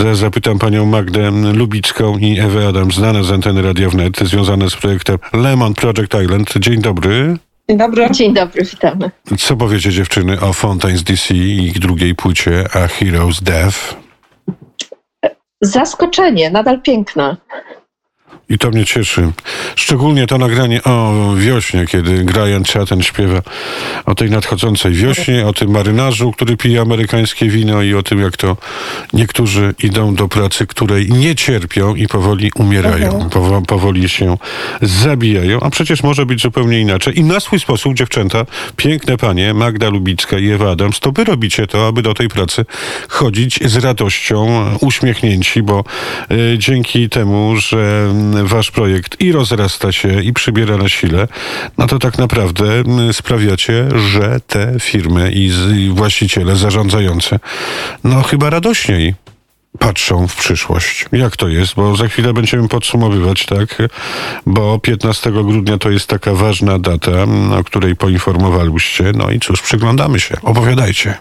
Zapytam panią Magdę Lubicką i Ewę Adams, znane z anteny Radia Wnet, związane z projektem Lemon Project Island. Dzień dobry. Dzień dobry. Dzień dobry, witamy. Co powiecie, dziewczyny, o Fontaines DC i ich drugiej płycie A Hero's Death? Zaskoczenie, nadal piękna. I to mnie cieszy. Szczególnie to nagranie o wiośnie, kiedy Brian Chatten śpiewa o tej nadchodzącej wiośnie, o tym marynarzu, który pije amerykańskie wino i o tym, jak to niektórzy idą do pracy, której nie cierpią i powoli umierają, powoli się zabijają, a przecież może być zupełnie inaczej. I na swój sposób, dziewczęta, piękne panie, Magda Lubicka i Ewa Adams, to wy robicie to, aby do tej pracy chodzić z radością, uśmiechnięci, bo dzięki temu, że wasz projekt i rozrasta się, i przybiera na sile, no to tak naprawdę sprawiacie, że te firmy i właściciele zarządzające, no chyba radośniej patrzą w przyszłość. Jak to jest? Bo za chwilę będziemy podsumowywać, tak? Bo 15 grudnia to jest taka ważna data, o której poinformowaliście. No i cóż, przyglądamy się. Opowiadajcie.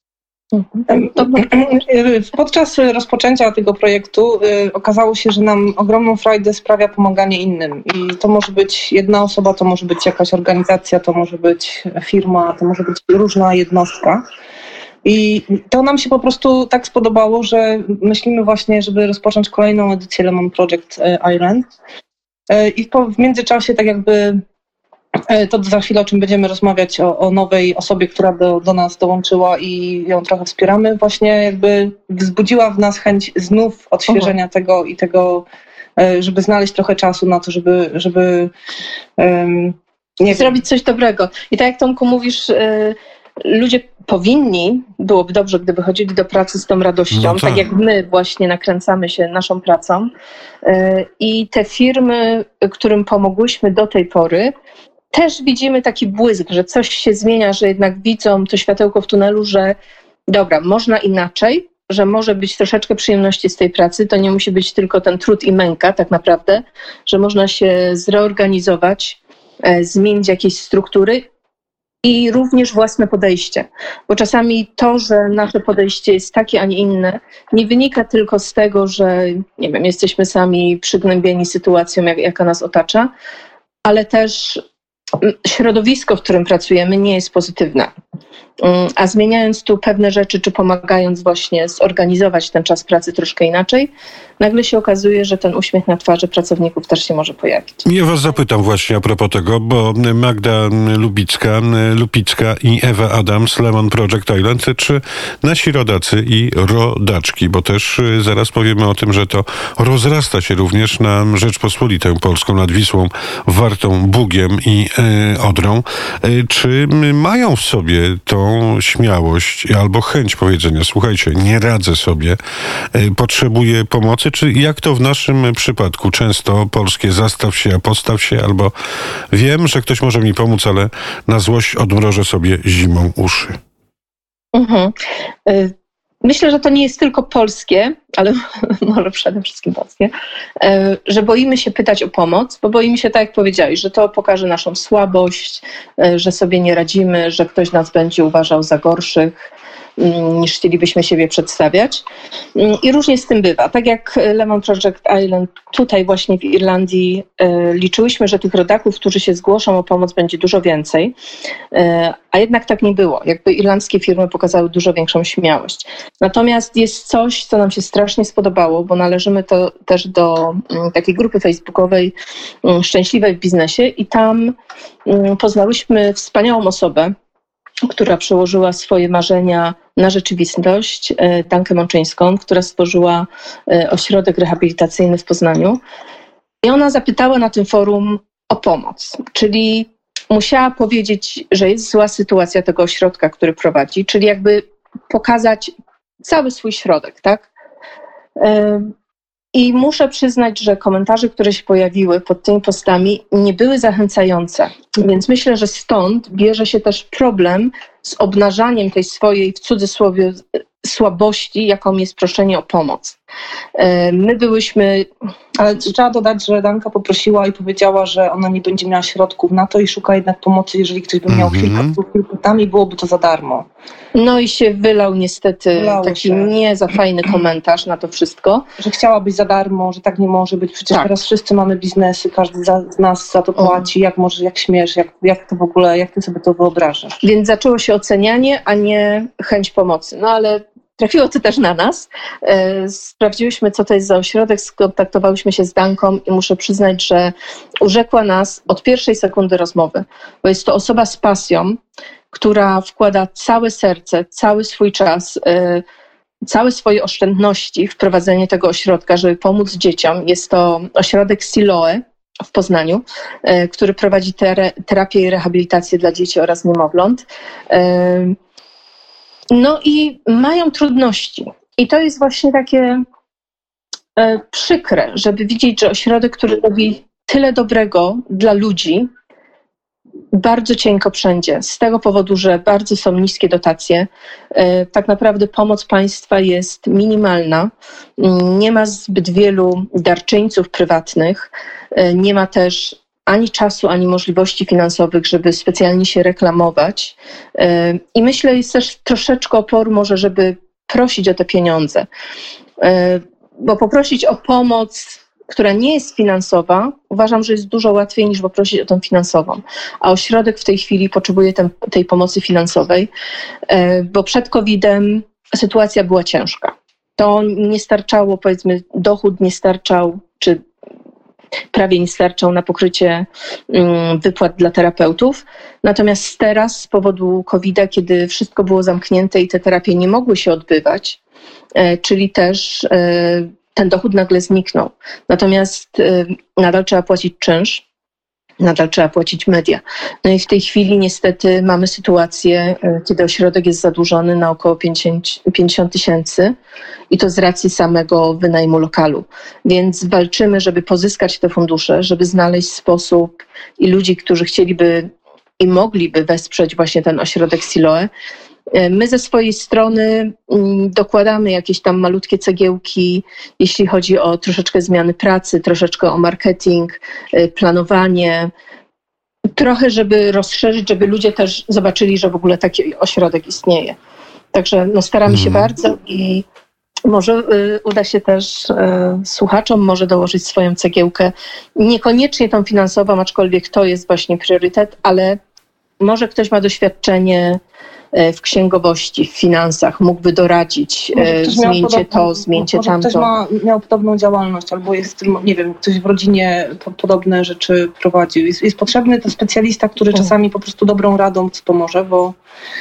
Podczas rozpoczęcia tego projektu okazało się, że nam ogromną frajdę sprawia pomaganie innym. I to może być jedna osoba, to może być jakaś organizacja, to może być firma, to może być różna jednostka. I to nam się po prostu tak spodobało, że myślimy właśnie, żeby rozpocząć kolejną edycję Lemon Project Island. I w międzyczasie tak jakby to za chwilę, o czym będziemy rozmawiać, o nowej osobie, która do nas dołączyła i ją trochę wspieramy, właśnie jakby wzbudziła w nas chęć znów odświeżenia tego i tego, żeby znaleźć trochę czasu na to, żeby zrobić coś dobrego. I tak jak Tomku mówisz, ludzie byłoby dobrze, gdyby chodzili do pracy z tą radością, no tak jak my właśnie nakręcamy się naszą pracą. I te firmy, którym pomogłyśmy do tej pory, też widzimy taki błysk, że coś się zmienia, że jednak widzą to światełko w tunelu, że dobra, można inaczej, że może być troszeczkę przyjemności z tej pracy, to nie musi być tylko ten trud i męka tak naprawdę, że można się zreorganizować, zmienić jakieś struktury i również własne podejście. Bo czasami to, że nasze podejście jest takie, a nie inne, nie wynika tylko z tego, że nie wiem, jesteśmy sami przygnębieni sytuacją, jaka nas otacza, ale też środowisko, w którym pracujemy, nie jest pozytywne. A zmieniając tu pewne rzeczy, czy pomagając właśnie zorganizować ten czas pracy troszkę inaczej, nagle się okazuje, że ten uśmiech na twarzy pracowników też się może pojawić. Ja was zapytam właśnie a propos tego, bo Magda Lubicka i Ewa Adams, Lemon Project Island, czy nasi rodacy i rodaczki, bo też zaraz powiemy o tym, że to rozrasta się również na Rzeczpospolitą Polską, nad Wisłą, Wartą, Bugiem i Odrą. Czy mają w sobie tą śmiałość albo chęć powiedzenia, słuchajcie, nie radzę sobie, potrzebuję pomocy, czy jak to w naszym przypadku często polskie zastaw się, a postaw się, albo wiem, że ktoś może mi pomóc, ale na złość odmrożę sobie zimą uszy. Myślę, że to nie jest tylko polskie, ale może przede wszystkim polskie, że boimy się pytać o pomoc, bo boimy się, tak jak powiedziałeś, że to pokaże naszą słabość, że sobie nie radzimy, że ktoś nas będzie uważał za gorszych, niż chcielibyśmy siebie przedstawiać. I różnie z tym bywa. Tak jak Lemon Project Island, tutaj właśnie w Irlandii liczyłyśmy, że tych rodaków, którzy się zgłoszą o pomoc, będzie dużo więcej, a jednak tak nie było. Jakby irlandzkie firmy pokazały dużo większą śmiałość. Natomiast jest coś, co nam się strasznie spodobało, bo należymy to też do takiej grupy facebookowej Szczęśliwej w biznesie i tam poznałyśmy wspaniałą osobę, która przełożyła swoje marzenia na rzeczywistość, Dankę Mączyńską, która stworzyła ośrodek rehabilitacyjny w Poznaniu. I ona zapytała na tym forum o pomoc, czyli musiała powiedzieć, że jest zła sytuacja tego ośrodka, który prowadzi, czyli jakby pokazać cały swój środek, tak? I muszę przyznać, że komentarze, które się pojawiły pod tymi postami, nie były zachęcające. Więc myślę, że stąd bierze się też problem z obnażaniem tej swojej, w cudzysłowie, słabości, jaką jest proszenie o pomoc. My byłyśmy... Ale trzeba dodać, że Danka poprosiła i powiedziała, że ona nie będzie miała środków na to i szuka jednak pomocy, jeżeli ktoś by miał kilka tam i byłoby to za darmo. No i się wylał niestety taki nie za fajny komentarz na to wszystko. Że chciałabyś za darmo, że tak nie może być. Przecież teraz wszyscy mamy biznesy, każdy z nas za to płaci. Jak śmiesz, jak to w ogóle, jak ty sobie to wyobrażasz? Więc zaczęło się ocenianie, a nie chęć pomocy. No ale trafiło to też na nas. Sprawdziłyśmy, co to jest za ośrodek, skontaktowałyśmy się z Danką i muszę przyznać, że urzekła nas od pierwszej sekundy rozmowy, bo jest to osoba z pasją, która wkłada całe serce, cały swój czas, całe swoje oszczędności w prowadzenie tego ośrodka, żeby pomóc dzieciom. Jest to ośrodek Siloe w Poznaniu, który prowadzi terapię i rehabilitację dla dzieci oraz niemowląt. No i mają trudności. I to jest właśnie takie przykre, żeby widzieć, że ośrodek, który robi tyle dobrego dla ludzi, bardzo cienko wszędzie. Z tego powodu, że bardzo są niskie dotacje. Tak naprawdę pomoc państwa jest minimalna. Nie ma zbyt wielu darczyńców prywatnych. Nie ma też ani czasu, ani możliwości finansowych, żeby specjalnie się reklamować. I myślę, jest też troszeczkę oporu może, żeby prosić o te pieniądze. Bo poprosić o pomoc, która nie jest finansowa, uważam, że jest dużo łatwiej niż poprosić o tą finansową. A ośrodek w tej chwili potrzebuje tej pomocy finansowej, bo przed COVID-em sytuacja była ciężka. To nie starczało, powiedzmy, dochód nie starczał, czy prawie nie starczał na pokrycie wypłat dla terapeutów. Natomiast teraz z powodu COVID-a, kiedy wszystko było zamknięte i te terapie nie mogły się odbywać, czyli też ten dochód nagle zniknął. Natomiast nadal trzeba płacić czynsz, nadal trzeba płacić media. No i w tej chwili niestety mamy sytuację, kiedy ośrodek jest zadłużony na około 50 tysięcy i to z racji samego wynajmu lokalu. Więc walczymy, żeby pozyskać te fundusze, żeby znaleźć sposób i ludzi, którzy chcieliby i mogliby wesprzeć właśnie ten ośrodek Siloe. My ze swojej strony dokładamy jakieś tam malutkie cegiełki, jeśli chodzi o troszeczkę zmiany pracy, troszeczkę o marketing, planowanie, trochę żeby rozszerzyć, żeby ludzie też zobaczyli, że w ogóle taki ośrodek istnieje. Także no, staramy się bardzo i może uda się też słuchaczom może dołożyć swoją cegiełkę. Niekoniecznie tą finansową, aczkolwiek to jest właśnie priorytet, ale może ktoś ma doświadczenie w księgowości, w finansach, mógłby doradzić, zmieńcie to, zmieńcie tamto. Ktoś miał podobną działalność, albo jest, nie wiem, ktoś w rodzinie podobne rzeczy prowadził. Jest potrzebny ten specjalista, który czasami po prostu dobrą radą pomoże, bo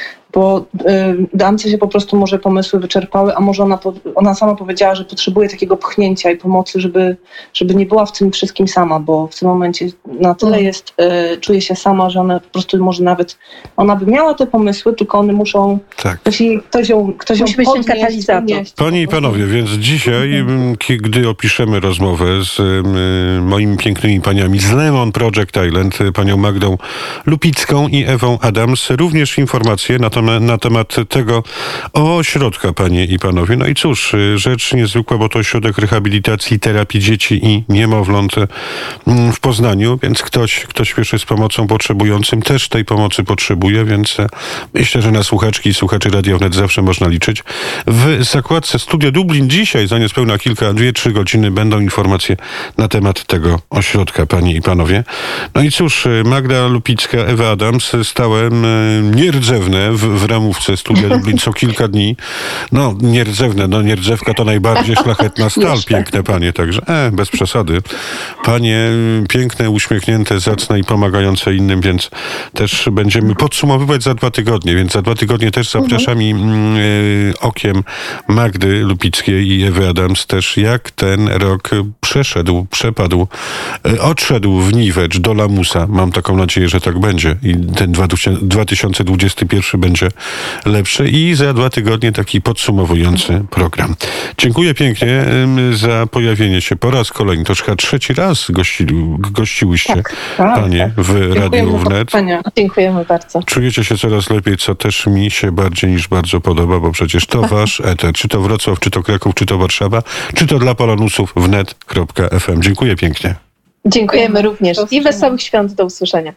Dance się po prostu może pomysły wyczerpały, a może ona sama powiedziała, że potrzebuje takiego pchnięcia i pomocy, żeby nie była w tym wszystkim sama, bo w tym momencie na tyle jest, czuje się sama, że ona po prostu może nawet, ona by miała te pomysły, tylko one muszą, ktoś ją musi być ten katalizator. Panie i panowie, więc dzisiaj, gdy opiszemy rozmowę z moimi pięknymi paniami z Lemon Project Island, panią Magdą Lupicką i Ewą Adams, również informacje na temat tego ośrodka, panie i panowie. No i cóż, rzecz niezwykła, bo to ośrodek rehabilitacji, terapii dzieci i niemowląt w Poznaniu, więc ktoś śpieszy z pomocą potrzebującym, też tej pomocy potrzebuje, więc myślę, że na słuchaczki i słuchaczy Radia Wnet zawsze można liczyć. W zakładce Studio Dublin dzisiaj, za niespełna 2-3 godziny będą informacje na temat tego ośrodka, panie i panowie. No i cóż, Magda Lupicka, Ewa Adams, stałem nierdzewne w ramówce Studia Dublin co kilka dni. No, nierdzewne, nierdzewka to najbardziej szlachetna stal, piękne panie, także bez przesady. Panie piękne, uśmiechnięte, zacne i pomagające innym, więc też będziemy podsumowywać za 2 tygodnie, więc za 2 tygodnie też zapraszam i okiem Magdy Lupickiej i Ewy Adams też, jak ten rok przepadł, odszedł w niwecz do lamusa. Mam taką nadzieję, że tak będzie i ten 2021 będzie będzie lepsze i za 2 tygodnie taki podsumowujący program. Dziękuję pięknie za pojawienie się po raz kolejny. To już chyba 3. raz gościłyście panie w Radiu Wnet. Dziękujemy bardzo. Czujecie się coraz lepiej, co też mi się bardziej niż bardzo podoba, bo przecież to wasz eter. Czy to Wrocław, czy to Kraków, czy to Warszawa, czy to dla Polonusów wnet.fm. Dziękuję pięknie. Dziękujemy również i wesołych świąt. Do usłyszenia.